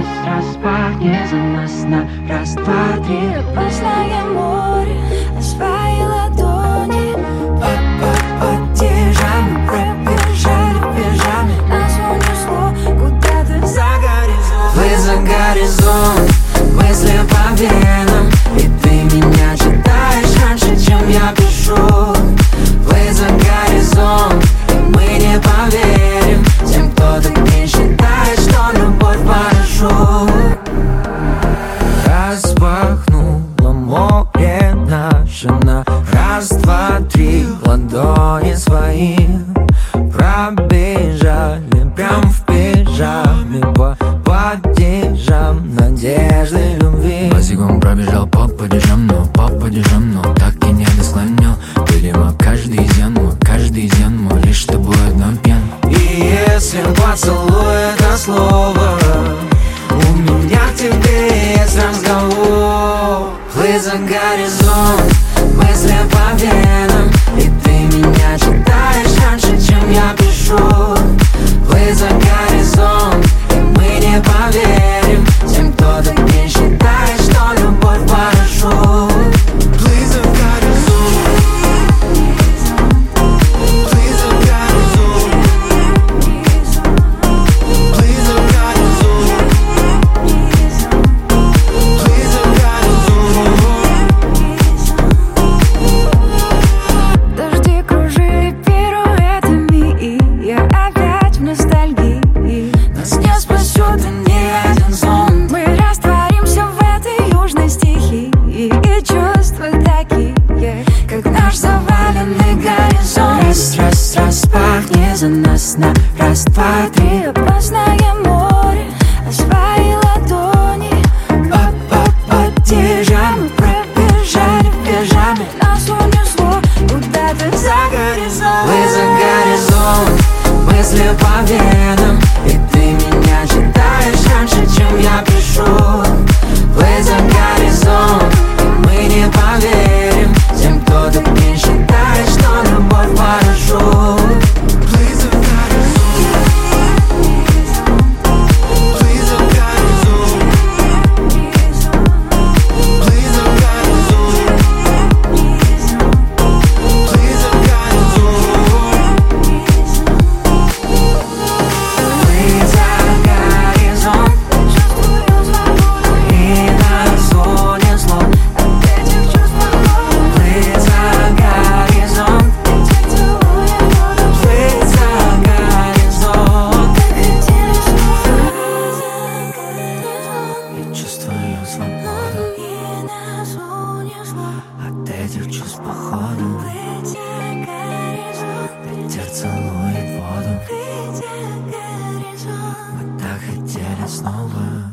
распахни за нас на раз, два, три. Опасное море, на свои ладони. Потише мы пробежали пижами. Нас унесло куда-то за горизонт. Вы за горизонт, мысли по венам. И ты меня читаешь раньше, чем я пишу. Вы за горизонт, и мы не поверим тем, кто так не считает, что любовь парашют. Распахнуло море наше на раз, два, три. Ладони свои пробежали прям в пижаме по падежам надежды любви. Босиком пробежал по падежам, но так и не досклонил. Видимо, каждый изъян мой лишь с тобой одном пьян. И если поцелуй это слово, у меня к тебе есть разговор. Вы за горизонт, мысли по венам. И ты меня читаешь раньше, чем я пишу. Вы за горизонт, и мы не поверим тем, кто так не считает, что любовь парашют. Please за горизонт, please за горизонт, please за горизонт, please за горизонт. Дожди кружили пируэтами, и я опять в ностальгии. Нас не спасет и ни один сон. Мы растворимся в этой южной стихии. И чувства такие, как наш заваленный горизонт. Раз, распахни за нас на раз, два, три. Опасное море, а свои ладони. Потише мы пробежали в пижаме. Нас унесло куда-то за горизонт. Вы за горизонт, мысли по венам. И ты меня читаешь раньше, чем я пишу. Вы за горизонт, и мы не поверим тем, кто так не считает, что любовь парашют. Please за горизонт, please за горизонт, please за горизонт, please за горизонт. Вы за горизонт, Чувствую свободу и нас унесло. от этих чувств погоды. Вы за горизонт, Эти целуя воду. вы за горизонт. Так хотели снова. Я чувствую свободу И нас унесло. от этих чувств походу. Эти горизонт. Ветер целует воду. Эти горизонт. Мы так хотели снова.